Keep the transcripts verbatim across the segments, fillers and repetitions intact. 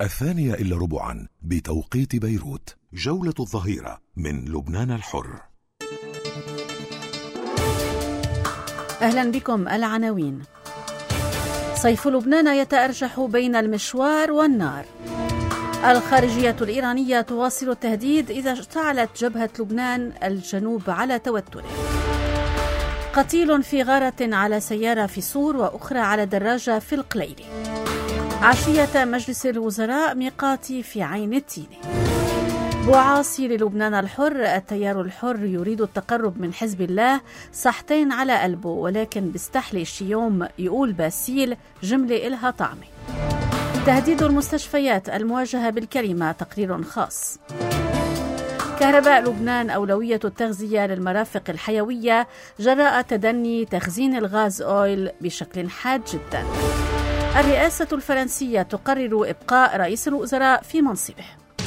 الثانية إلا ربعا بتوقيت بيروت. جولة الظهيرة من لبنان الحر. أهلا بكم. العناوين: صيف لبنان يتأرجح بين المشوار والنار. الخارجية الإيرانية تواصل التهديد إذا اشتعلت جبهة لبنان الجنوب على توتره. قتيل في غارة على سيارة في صور وأخرى على دراجة في القليلي. عشية مجلس الوزراء ميقاتي في عين التيني. بوعاصي للبنان الحر: التيار الحر يريد التقرب من حزب الله صحتين على قلبه، ولكن بيستحلي شيوم يقول باسيل جملة إلها طعمة. تهديد المستشفيات المواجهة بالكلمة، تقرير خاص. كهرباء لبنان أولوية التغذية للمرافق الحيوية جراء تدني تخزين الغاز أويل بشكل حاد جدا. الرئاسة الفرنسية تقرر إبقاء رئيس الوزراء في منصبه.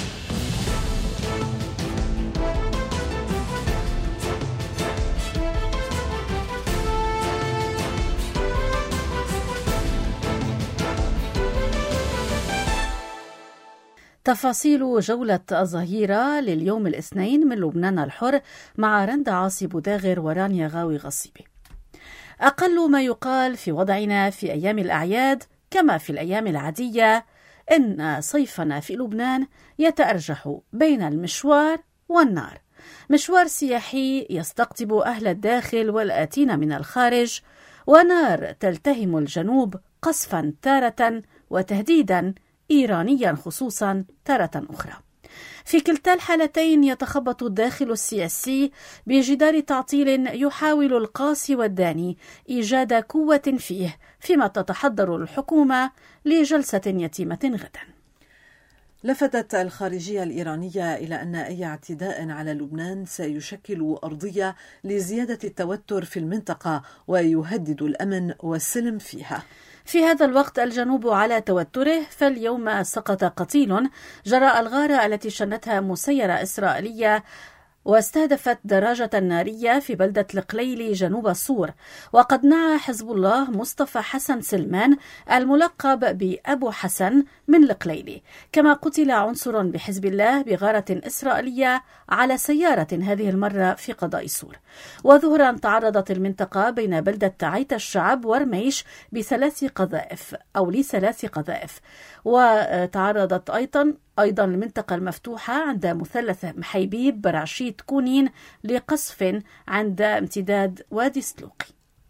تفاصيل جولة الظهيرة لليوم الاثنين من لبنان الحر مع رندا عاصي بوداغر ورانيا غاوي غصيبي. أقل ما يقال في وضعنا في أيام الأعياد كما في الأيام العادية إن صيفنا في لبنان يتأرجح بين المشوار والنار. مشوار سياحي يستقطب أهل الداخل والآتين من الخارج، ونار تلتهم الجنوب قصفا تارة وتهديدا إيرانيا خصوصا تارة أخرى. في كلتا الحالتين يتخبط الداخل السياسي بجدار تعطيل يحاول القاسي والداني إيجاد قوة فيه، فيما تتحضر الحكومة لجلسة يتيمة غدا. لفتت الخارجية الإيرانية إلى أن أي اعتداء على لبنان سيشكل أرضية لزيادة التوتر في المنطقة ويهدد الأمن والسلم فيها. في هذا الوقت الجنوب على توتره، فاليوم سقط قتيل جراء الغارة التي شنتها مسيرة إسرائيلية واستهدفت دراجة نارية في بلدة القليلي جنوب الصور. وقد نعى حزب الله مصطفى حسن سلمان الملقب بأبو حسن من القليلي، كما قتل عنصر بحزب الله بغارة إسرائيلية على سيارة هذه المرة في قضاء صور. وظهرا تعرضت المنطقة بين بلدة عيت الشعب ورميش بثلاث قذائف أو لثلاث قذائف، وتعرضت أيضا أيضا المنطقة المفتوحة عند مثلث محيبيب برعشيت كونين لقصف عند امتداد وادي سلوقي.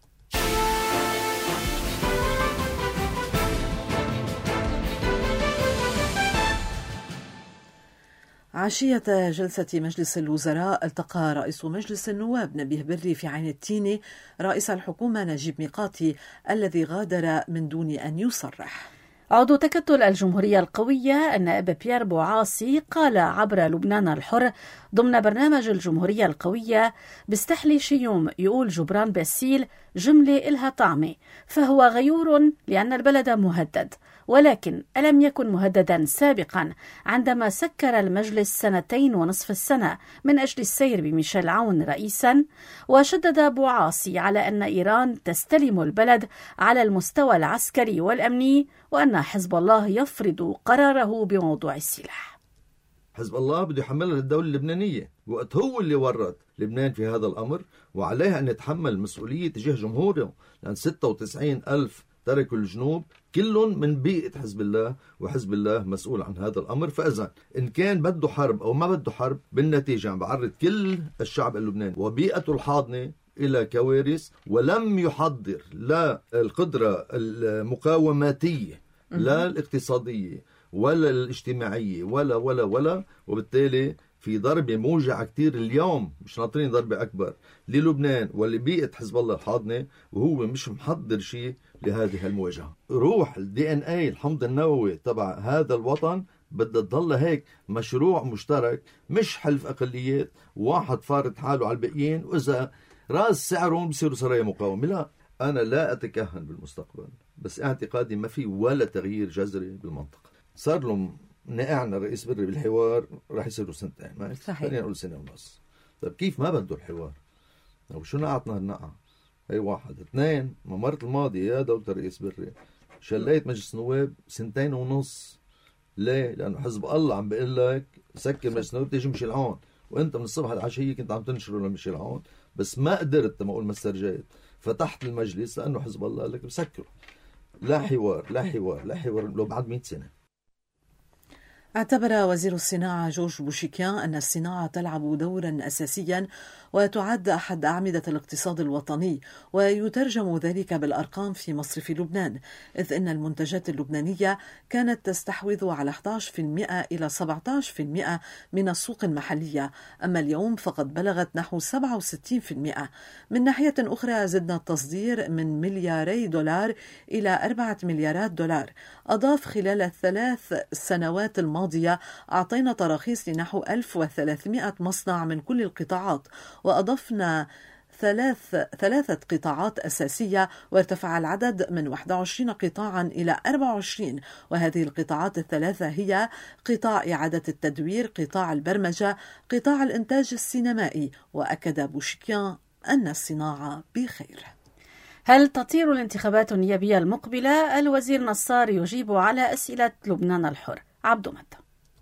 عشية جلسة مجلس الوزراء التقى رئيس مجلس النواب نبيه بري في عين التيني رئيس الحكومة نجيب ميقاتي الذي غادر من دون أن يصرح. عضو تكتل الجمهورية القوية النائب بيير بوعاصي قال عبر لبنان الحر ضمن برنامج الجمهورية القوية: بيستحلي شيوم يقول جبران باسيل جملة إلها طعمة، فهو غيور لأن البلد مهدد، ولكن ألم يكن مهددا سابقا عندما سكر المجلس سنتين ونصف السنة من أجل السير بميشيل عون رئيسا. وشدد بوعاصي على أن إيران تستلم البلد على المستوى العسكري والأمني، وأن حزب الله يفرض قراره بموضوع السلاح. حزب الله بده يحملها للدولة اللبنانية، وقت هو اللي ورط لبنان في هذا الأمر، وعليها أن يتحمل مسؤولية تجاه جمهوره، لأن ستة وتسعين ألف تركوا الجنوب كلهم من بيئة حزب الله، وحزب الله مسؤول عن هذا الأمر. فإذا إن كان بده حرب أو ما بده حرب، بالنتيجة عم بعرض كل الشعب اللبناني وبيئته الحاضنة إلى كوارث، ولم يحضر لا القدرة المقاوماتية لا الاقتصادية ولا الاجتماعية ولا ولا ولا وبالتالي في ضربة موجعة كتير اليوم، مش ناطرين ضربة أكبر للبنان ولبيئة حزب الله الحاضنة، وهو مش محضر شيء لهذه المواجهة. روح الدي ان اي الحمض النووي تبع هذا الوطن بدها تضل هيك مشروع مشترك، مش حلف أقليات واحد فارض حاله على الباقيين وإذا راس سعرهم بصيروا سرايا مقاومة. لا، أنا لا أتكهن بالمستقبل، بس اعتقادي ما في ولا تغيير جذري بالمنطقة. صار لهم نقعنا رئيس بري بالحوار راح يصيروا سنتين، ما خلينا نقول سنة ونص. طيب كيف ما بده الحوار؟ أو شو نقعتنا هالنقعة؟ هي واحد. اثنين، مرة الماضي يا دولة رئيس بري شليت مجلس نواب سنتين ونص ليه؟ لأنه حزب الله عم بيقول لك سكر مجلس النواب تيجي مشي لهون، وأنت من الصبح العشية كنت عم تنشره لمشي لهون، بس ما قدرت ما أقول ما استرجيت، فتحت المجلس لأنه حزب الله قال لك بسكره. لا حوار لا حوار لا حوار لو بعد مئة سنة. اعتبر وزير الصناعة جورج بوشيكيان أن الصناعة تلعب دورا أساسيا وتعد أحد أعمدة الاقتصاد الوطني، ويترجم ذلك بالأرقام في مصرف لبنان، إذ أن المنتجات اللبنانية كانت تستحوذ على أحد عشر بالمئة إلى سبعة عشر بالمئة من السوق المحلية، أما اليوم فقد بلغت نحو سبعة وستين بالمئة. من ناحية أخرى زدنا التصدير من ملياري دولار إلى أربعة مليارات دولار. أضاف خلال الثلاث سنوات الماضية أعطينا تراخيص لنحو ألف وثلاثمئة مصنع من كل القطاعات، وأضفنا ثلاث ثلاثة قطاعات أساسية، وارتفع العدد من واحد وعشرين قطاعا إلى أربعة وعشرين، وهذه القطاعات الثلاثة هي قطاع إعادة التدوير، قطاع البرمجة، قطاع الإنتاج السينمائي. وأكد بوشيكيان أن الصناعة بخير. هل تطير الانتخابات النيابية المقبلة؟ الوزير نصار يجيب على أسئلة لبنان الحر. عبد متى.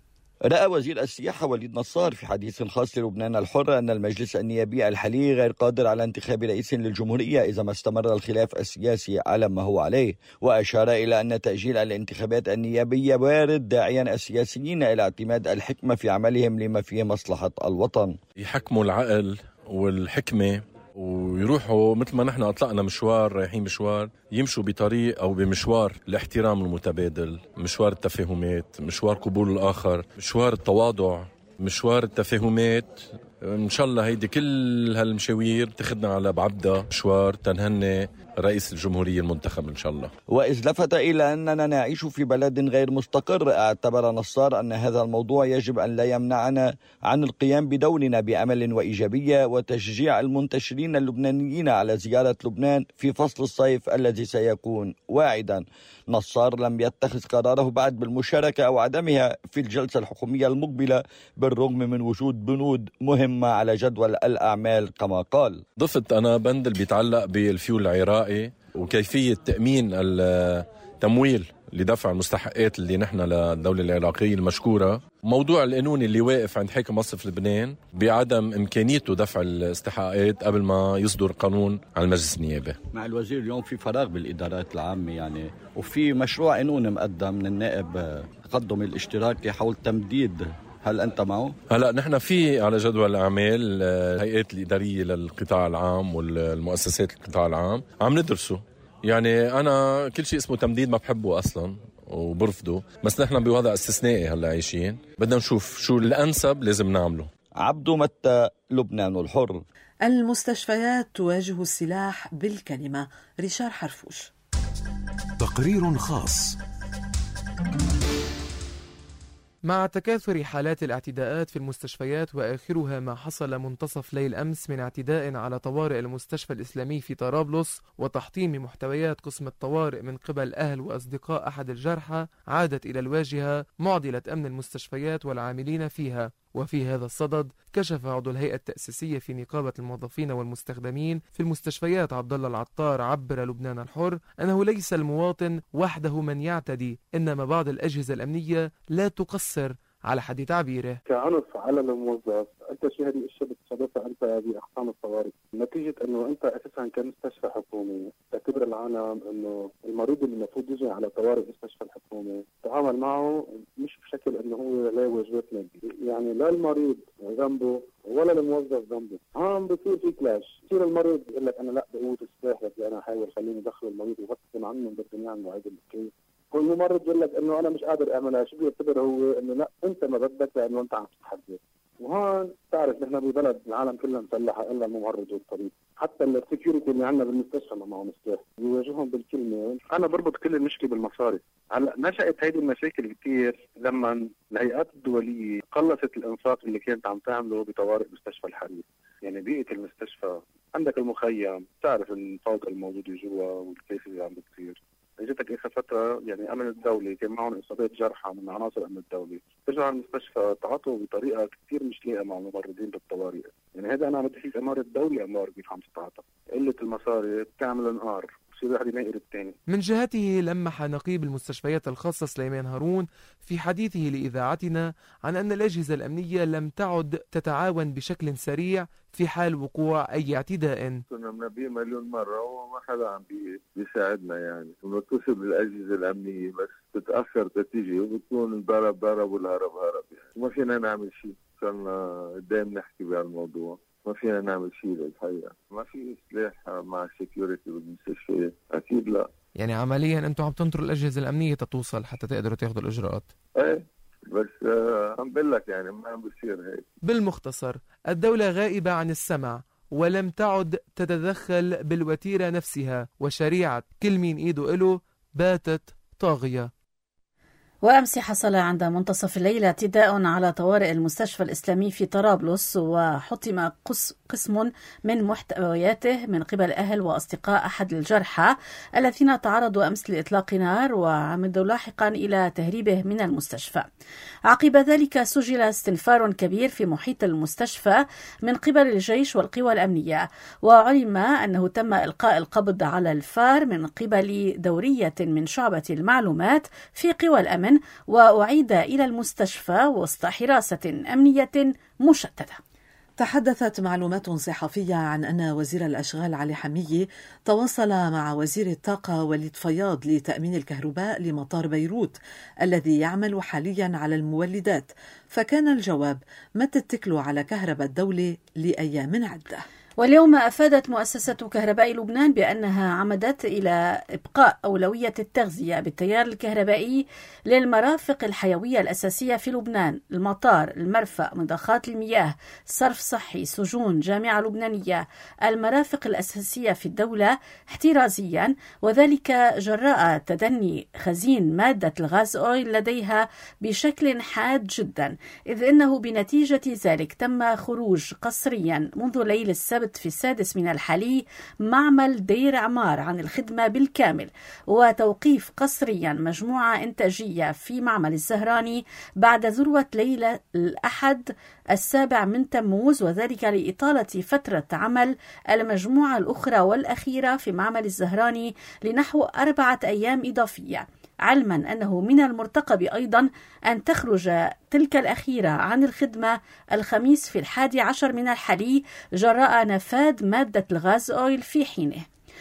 رأى وزير السياحة وليد نصار في حديث خاص للبنان الحر أن المجلس النيابي الحالي غير قادر على انتخاب رئيس للجمهورية إذا ما استمر الخلاف السياسي على ما هو عليه، وأشار إلى أن تأجيل الانتخابات النيابية وارد، داعيا السياسيين إلى اعتماد الحكمة في عملهم لما فيه مصلحة الوطن. يحكموا العقل والحكمة ويروحوا مثل ما نحن أطلقنا مشوار، رايحين مشوار، يمشوا بطريق أو بمشوار الاحترام المتبادل، مشوار التفاهمات، مشوار قبول الآخر، مشوار التواضع، مشوار التفاهمات. إن شاء الله هيدي كل هالمشاوير تخدنا على بعبدة مشوار تنهني رئيس الجمهورية المنتخب إن شاء الله. وإذ لفت إلى أننا نعيش في بلد غير مستقر، اعتبر نصار أن هذا الموضوع يجب أن لا يمنعنا عن القيام بدورنا بأمل وإيجابية وتشجيع المنتشرين اللبنانيين على زيارة لبنان في فصل الصيف الذي سيكون واعدا. نصار لم يتخذ قراره بعد بالمشاركة أو عدمها في الجلسة الحكومية المقبلة بالرغم من وجود بنود مهمة على جدول الأعمال كما قال. ضفت أنا بند اللي بيتعلق بالفيول العراقي وكيفية تأمين التمويل لدفع المستحقات اللي نحن للدولة العراقية المشكورة. موضوع القانون اللي واقف عند حاكم مصرف لبنان بعدم إمكانيته دفع الاستحقاقات قبل ما يصدر قانون على المجلس النيابي. مع الوزير اليوم في فراغ بالإدارات العامة يعني، وفي مشروع قانون مقدم من النائب تقدم الاشتراكي حول تمديد، هل أنت معه؟ هلأ نحن في على جدول الأعمال الهيئات الإدارية للقطاع العام والمؤسسات القطاع العام عم ندرسه. يعني أنا كل شيء اسمه تمديد ما بحبه أصلا وبرفضه، بس نحن بوضع استثنائي هلا عايشين، بدنا نشوف شو الأنسب لازم نعمله. عبد متى، لبنان الحر. المستشفيات تواجه السلاح بالكلمة. ريشار حرفوش. تقرير خاص. مع تكاثر حالات الاعتداءات في المستشفيات، وآخرها ما حصل منتصف ليل أمس من اعتداء على طوارئ المستشفى الإسلامي في طرابلس وتحطيم محتويات قسم الطوارئ من قبل أهل وأصدقاء أحد الجرحى، عادت إلى الواجهة معضلة أمن المستشفيات والعاملين فيها. وفي هذا الصدد كشف عضو الهيئة التأسيسية في نقابة الموظفين والمستخدمين في المستشفيات عبد الله العطار عبر لبنان الحر أنه ليس المواطن وحده من يعتدي، إنما بعض الأجهزة الأمنية لا تقصر على حد تعبيره. كعنف على الموظف، انت شو هذه الاشياء بتصادفها انت باقسام الطوارئ، نتيجه انه انت اساسا كمستشفى حكومي تعتبر العالم انه المريض اللي المفروض يجي على طوارئ المستشفى الحكومي تعامل معه مش بشكل انه هو له واجبات ماديه، يعني لا المريض ذنبه ولا الموظف ذنبه، عم بصير في كلاش، بصير المريض يقول لك انا لا بقوه السلاح بدي انا احاول خليني ادخل المريض وغصب عنه بدهم يعملوا هيدا الكيس. كل ممرض يقول لك انه انا مش قادر اعملها، شو بيعتبر هو انه لا انت ما بدك لانه انت عم تتحدث. وهون بتعرف نحن ببلد العالم كلها مسلحه الا الممرض والطبيب، حتى السكيورتي اللي عندنا بالمستشفى ما معهم سلاح، بيواجههم بالكلمه. انا بربط كل المشكله بالمصاري. هلا نشأت هيدي المشاكل كثير لما الهيئات الدوليه قلصت الانفاق اللي كانت عم تعمله بطوارئ مستشفى الحرير. يعني بيئه المستشفى عندك المخيم، بتعرف الفوضى الموجوده جوا والكيس اللي عم بتصير. اجتك اخر فتره يعني امن الدولي كان معهم اصابات جرحى من عناصر امن الدولي، ترجع المستشفى تعاطوا بطريقه كثير مش لايقه مع الممرضين بالطوارئ. يعني هذا انا بدي في اماره الدوله امار كيف عم تتعاطى. قله المصاري بتعمل انقار، بصير واحد ينقل الثاني. من جهته لمح نقيب المستشفيات الخاصة سليمان هارون في حديثه لإذاعتنا عن أن الأجهزة الأمنية لم تعد تتعاون بشكل سريع في حال وقوع أي اعتداء. كنا منبهين مليون مرة وما حدا عم بيساعدنا، يعني بنتصل بالأجهزة الأمنية بس بتتأخر تتيجي وبتكون الضرب ضرب والهرب هرب، يعني وما فينا نعمل شيء. صرنا قدام نحكي بهالموضوع، ما فينا نعمل شيء للحقيقة. ما في سلاح مع السيكيورتي بالمستشفيات، أكيد لا. يعني عمليا أنتم عم تنطروا الأجهزة الأمنية تتوصل حتى تقدروا تاخذوا الإجراءات. ايه بس آه عم بقول لك يعني ما عم بصير هيك. بالمختصر الدولة غائبة عن السمع ولم تعد تتدخل بالوتيرة نفسها، وشريعة كل مين إيده إله باتت طاغية. وأمس حصل عند منتصف الليل اعتداء على طوارئ المستشفى الإسلامي في طرابلس، وحطم قسم من محتوياته من قبل أهل وأصدقاء أحد الجرحى الذين تعرضوا أمس لإطلاق نار وعمدوا لاحقا إلى تهريبه من المستشفى. عقب ذلك سجل استنفار كبير في محيط المستشفى من قبل الجيش والقوى الأمنية، وعلم أنه تم إلقاء القبض على الفار من قبل دورية من شعبة المعلومات في قوى الأمن، وأعيد إلى المستشفى وسط حراسة أمنية مشددة. تحدثت معلومات صحفية عن أن وزير الأشغال علي حمية تواصل مع وزير الطاقة وليد فياض لتأمين الكهرباء لمطار بيروت الذي يعمل حاليا على المولدات، فكان الجواب: ما تتكلوا على كهرباء الدولة لأيام عدة. واليوم أفادت مؤسسة كهرباء لبنان بأنها عمدت إلى إبقاء أولوية التغذية بالتيار الكهربائي للمرافق الحيوية الأساسية في لبنان: المطار، المرفأ، مضخات المياه، صرف صحي، سجون، جامعة لبنانية، المرافق الأساسية في الدولة احترازيا، وذلك جراء تدني خزين مادة الغاز أويل لديها بشكل حاد جدا، إذ إنه بنتيجة ذلك تم خروج قسريا منذ ليل السبت في السادس من الحالي معمل دير عمار عن الخدمة بالكامل، وتوقيف قسريا مجموعة إنتاجية في معمل الزهراني بعد ذروة ليلة الأحد السابع من تموز، وذلك لإطالة فترة عمل المجموعة الأخرى والأخيرة في معمل الزهراني لنحو أربعة أيام إضافية، علما أنه من المرتقب أيضا أن تخرج تلك الأخيرة عن الخدمة الخميس في الحادي عشر من الحالي جراء نفاذ مادة الغاز أويل في حينه.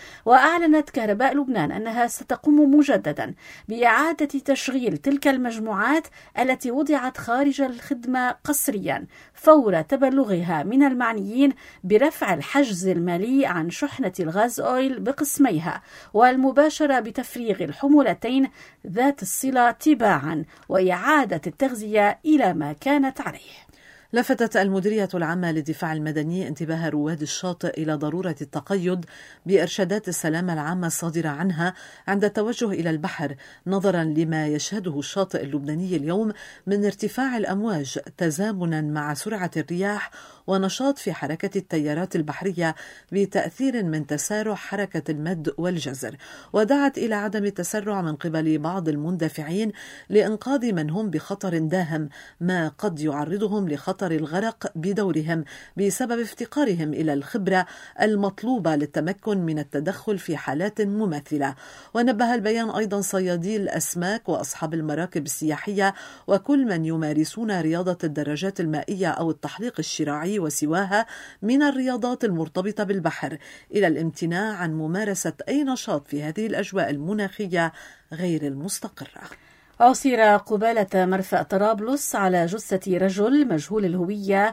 وأعلنت كهرباء لبنان أنها ستقوم مجددا بإعادة تشغيل تلك المجموعات التي وضعت خارج الخدمة قسريا فور تبلغها من المعنيين برفع الحجز المالي عن شحنة الغاز أويل بقسميها، والمباشرة بتفريغ الحمولتين ذات الصلة تباعا، وإعادة التغذية إلى ما كانت عليه. لفتت المديرية العامة للدفاع المدني انتباه رواد الشاطئ إلى ضرورة التقيد بإرشادات السلامة العامة الصادرة عنها عند التوجه إلى البحر، نظرا لما يشهده الشاطئ اللبناني اليوم من ارتفاع الأمواج تزامنا مع سرعة الرياح ونشاط في حركة التيارات البحرية بتأثير من تسارع حركة المد والجزر، ودعت إلى عدم التسرع من قبل بعض المندفعين لإنقاذ من هم بخطر داهم، ما قد يعرضهم لخطر الغرق بدورهم بسبب افتقارهم إلى الخبرة المطلوبة للتمكن من التدخل في حالات مماثلة. ونبه البيان أيضا صيادي الأسماك وأصحاب المراكب السياحية وكل من يمارسون رياضة الدراجات المائية أو التحليق الشراعي وسواها من الرياضات المرتبطة بالبحر إلى الامتناع عن ممارسة أي نشاط في هذه الأجواء المناخية غير المستقرة. عثر قبالة مرفأ طرابلس على جثة رجل مجهول الهوية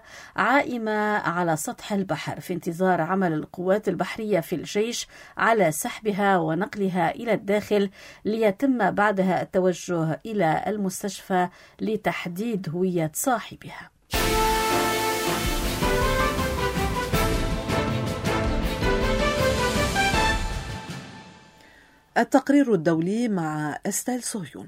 عائمة على سطح البحر في انتظار عمل القوات البحرية في الجيش على سحبها ونقلها إلى الداخل، ليتم بعدها التوجه إلى المستشفى لتحديد هوية صاحبها. التقرير الدولي مع أستيل صهيون.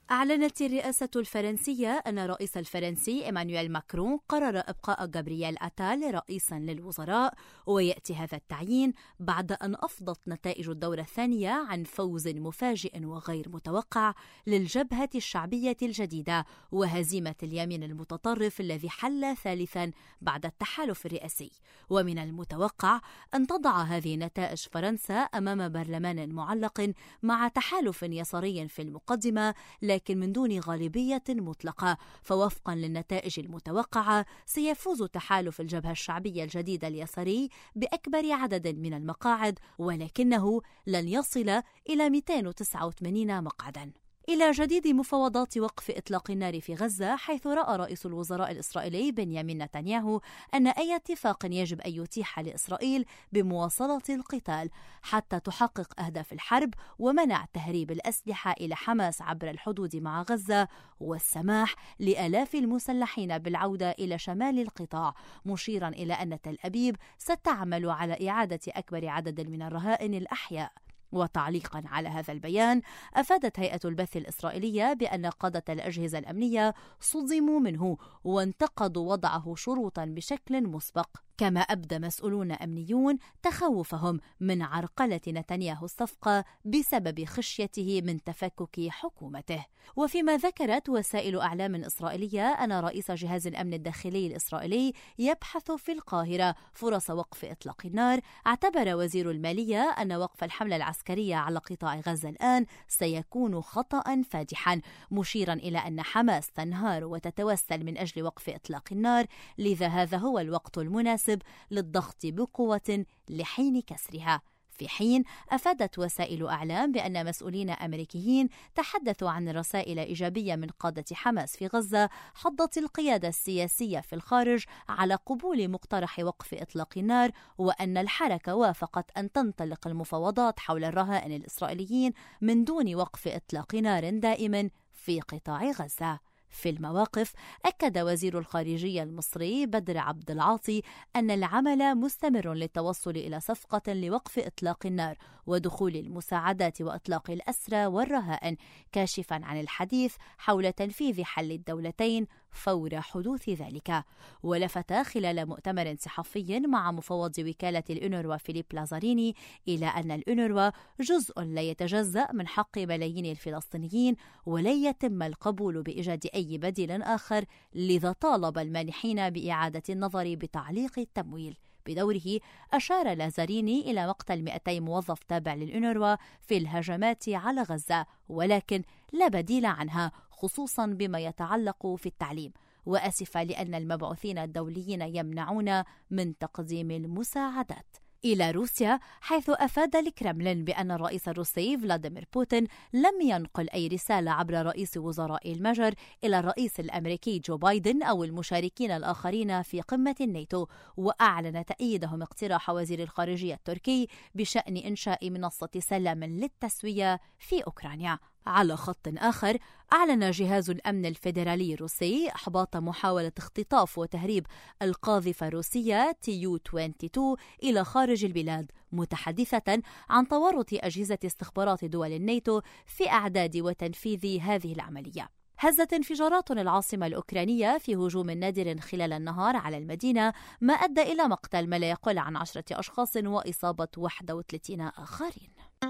أعلنت الرئاسة الفرنسية أن الرئيس الفرنسي إيمانويل ماكرون قرر إبقاء جابرييل أتال رئيساً للوزراء، ويأتي هذا التعيين بعد أن أفضت نتائج الدورة الثانية عن فوز مفاجئ وغير متوقع للجبهة الشعبية الجديدة وهزيمة اليمين المتطرف الذي حل ثالثاً بعد التحالف الرئاسي. ومن المتوقع أن تضع هذه النتائج فرنسا أمام برلمان معلق مع تحالف يساري في المقدمة لكن من دون غالبية مطلقة، فوفقا للنتائج المتوقعة سيفوز تحالف الجبهة الشعبية الجديدة اليساري بأكبر عدد من المقاعد، ولكنه لن يصل إلى مئتين وتسعة وثمانين مقعدا. إلى جديد مفاوضات وقف إطلاق النار في غزة، حيث رأى رئيس الوزراء الإسرائيلي بنيامين نتنياهو أن أي اتفاق يجب أن يتيح لإسرائيل بمواصلة القتال حتى تحقق أهداف الحرب ومنع تهريب الأسلحة إلى حماس عبر الحدود مع غزة، والسماح لآلاف المسلحين بالعودة إلى شمال القطاع، مشيرا إلى أن تل أبيب ستعمل على إعادة أكبر عدد من الرهائن الأحياء. وتعليقا على هذا البيان، أفادت هيئة البث الإسرائيلية بأن قادة الأجهزة الأمنية صدموا منه وانتقدوا وضعه شروطا بشكل مسبق، كما أبدى مسؤولون أمنيون تخوفهم من عرقلة نتنياهو الصفقة بسبب خشيته من تفكك حكومته. وفيما ذكرت وسائل أعلام إسرائيلية أن رئيس جهاز الأمن الداخلي الإسرائيلي يبحث في القاهرة فرص وقف إطلاق النار، اعتبر وزير المالية أن وقف الحملة العسكرية على قطاع غزة الآن سيكون خطأ فادحا، مشيرا إلى أن حماس تنهار وتتوسل من أجل وقف إطلاق النار، لذا هذا هو الوقت المناسب للضغط بقوة لحين كسرها. في حين أفادت وسائل أعلام بأن مسؤولين أمريكيين تحدثوا عن رسائل إيجابية من قادة حماس في غزة حضت القيادة السياسية في الخارج على قبول مقترح وقف إطلاق النار، وأن الحركة وافقت أن تنطلق المفاوضات حول الرهائن الإسرائيليين من دون وقف إطلاق نار دائم في قطاع غزة. في المواقف، أكد وزير الخارجية المصري بدر عبد العاطي أن العمل مستمر للتوصل إلى صفقة لوقف إطلاق النار ودخول المساعدات وإطلاق الأسرى والرهائن، كاشفا عن الحديث حول تنفيذ حل الدولتين فور حدوث ذلك. ولفت خلال مؤتمر صحفي مع مفوض وكالة الأونروا فيليب لازاريني إلى أن الأونروا جزء لا يتجزأ من حق ملايين الفلسطينيين ولن يتم القبول بإيجاد أي بديل آخر، لذا طالب المانحين بإعادة النظر بتعليق التمويل. بدوره أشار لازاريني إلى مقتل مئتي موظف تابع للأونروا في الهجمات على غزة، ولكن لا بديل عنها خصوصا بما يتعلق في التعليم، وأسف لأن المبعوثين الدوليين يمنعون من تقديم المساعدات. إلى روسيا، حيث أفاد الكرملين بأن الرئيس الروسي فلاديمير بوتين لم ينقل أي رسالة عبر رئيس وزراء المجر إلى الرئيس الأمريكي جو بايدن أو المشاركين الآخرين في قمة الناتو، وأعلن تأييدهم اقتراح وزير الخارجية التركي بشأن إنشاء منصة سلام للتسوية في أوكرانيا. على خط آخر، أعلن جهاز الأمن الفيدرالي الروسي إحباط محاولة اختطاف وتهريب القاذفة الروسية تيو اثنين وعشرين إلى خارج البلاد، متحدثة عن تورط أجهزة استخبارات دول الناتو في إعداد وتنفيذ هذه العملية. هزت انفجارات العاصمة الأوكرانية في هجوم نادر خلال النهار على المدينة ما أدى إلى مقتل ما لا يقل عن عشرة أشخاص وإصابة واحد وثلاثين آخرين.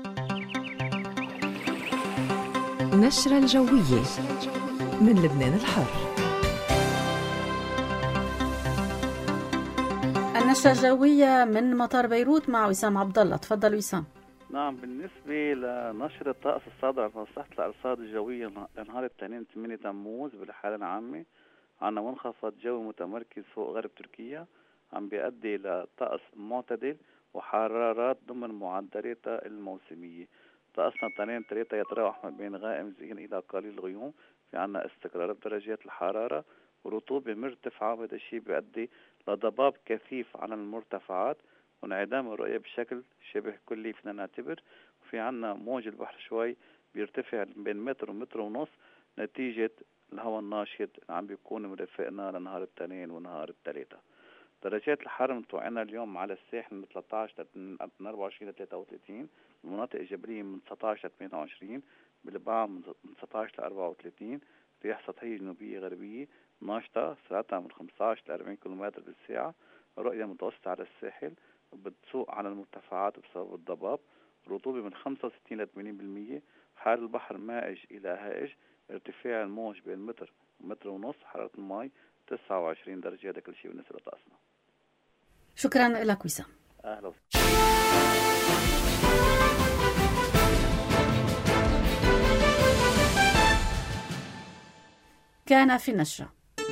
نشرة الجوية من لبنان الحر. النشرة الجوية من مطار بيروت مع وسام عبد الله. تفضل وسام. نعم، بالنسبة لنشر الطقس الصادر عن مصلحة الأرصاد الجوية لنهار الاثنين ثمانية تموز بالحالة العامة، عنا منخفض جوي متمركز فوق غرب تركيا عم بيؤدي لطقس معتدل وحرارات ضمن معدلاتها الموسمية. طقسنا اثنين ثلاثة يتراوح ما بين غائم زين إلى قليل غيوم، في عنا استقرار بدرجات الحرارة ورطوبة مرتفعة، وهذا الشيء بيؤدي لضباب كثيف على المرتفعات وانعدام الرؤية بشكل شبه كلي فينا نعتبر. وفي عنا موج البحر شوي بيرتفع بين متر ومتر ونص نتيجة الهواء الناشط اللي عم بيكون مرافقنا لنهار الاثنين ونهار الثلاثة. درجات الحرارة متوقعنا اليوم على الساحل من ثلاثة عشر من أربعة وعشرين ل ثلاثة وثلاثين، المناطق الجبلية من تسعة عشر ل ثمانية وعشرين، بالبعض من تسعة عشر ل أربعة وثلاثين، رياح سطحية جنوبية غربية ناشطة سرعتها من خمسة عشر ل أربعين كيلومتر بالساعة، رؤية متوسطة على الساحل، بتسوق على المرتفعات بسبب الضباب، رطوبة من خمسة وستين ل ثمانين بالمية، حار البحر مائج إلى هائج، ارتفاع الموج بين متر ومتر ونص، حرارة الماء تسعة وعشرين درجة. هذا كل شيء بالنسبة لطقسنا. شكرا لك وسام. أهلا وسهلا. كان في النشرة.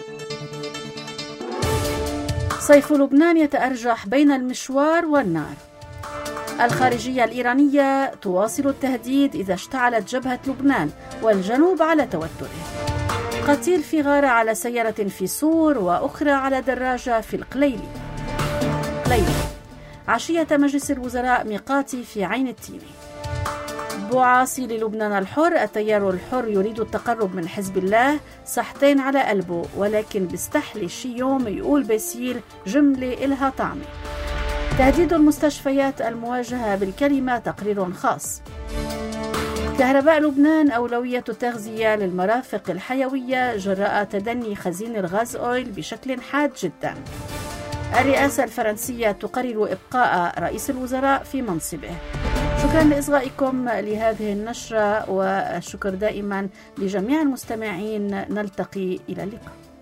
صيف لبنان يتأرجح بين المشوار والنار. الخارجية الإيرانية تواصل التهديد إذا اشتعلت جبهة لبنان والجنوب على توتره. قتيل في غارة على سيارة في سور، وأخرى على دراجة في القليلي. قليلي. عشية مجلس الوزراء ميقاتي في عين التيني. بوعاصي للبنان الحر، التيار الحر يريد التقرب من حزب الله، صحتين على قلبه، ولكن بيستحلي شي يوم يقول باسيل جملة إلها طعمة. تهديد المستشفيات المواجهة بالكلمة، تقرير خاص. كهرباء لبنان أولوية تغذية للمرافق الحيوية جراء تدني خزين الغاز أويل بشكل حاد جدا. الرئاسة الفرنسية تقرر إبقاء رئيس الوزراء في منصبه. شكرا لإصغائكم لهذه النشرة، والشكر دائما لجميع المستمعين. نلتقي إلى اللقاء.